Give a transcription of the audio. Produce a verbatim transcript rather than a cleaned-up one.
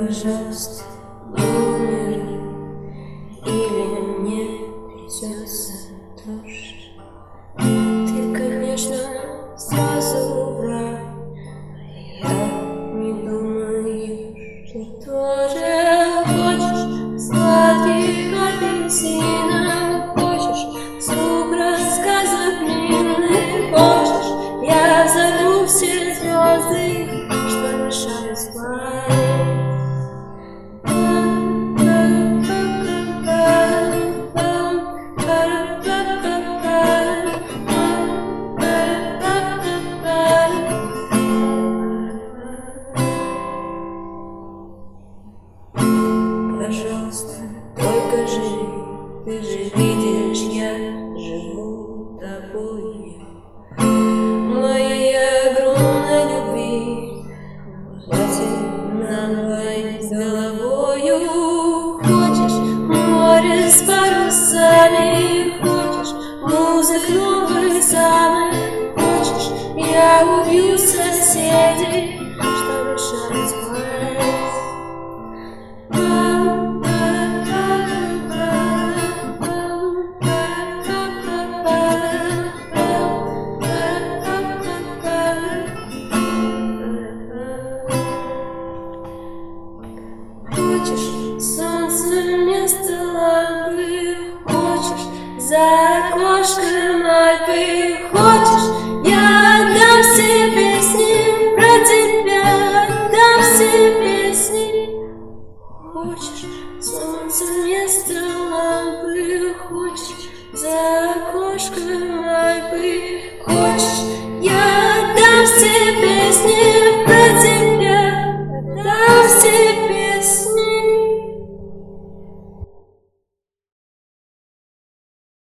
Пожалуйста, умри, или мне придется тоже. Ты, конечно, сразу враг, я не думаю, что тоже хочешь сладких апельсинов, хочешь звук рассказов длинных, хочешь я взорву все звезды, что мешают спать. Пожалуйста, только живи, ты же видишь, я живу тобой. Моей огромной любви хватит на двоих с головою. Хочешь море с парусами, хочешь музык новых самых, хочешь я убью соседей, что мешает спать. Хочешь солнце вместо лампы, хочешь за окошком Альпы, хочешь я отдам все песни про тебя, отдам все песни. Хочешь солнце вместо лампы, хочешь за окошком Альпы, хочешь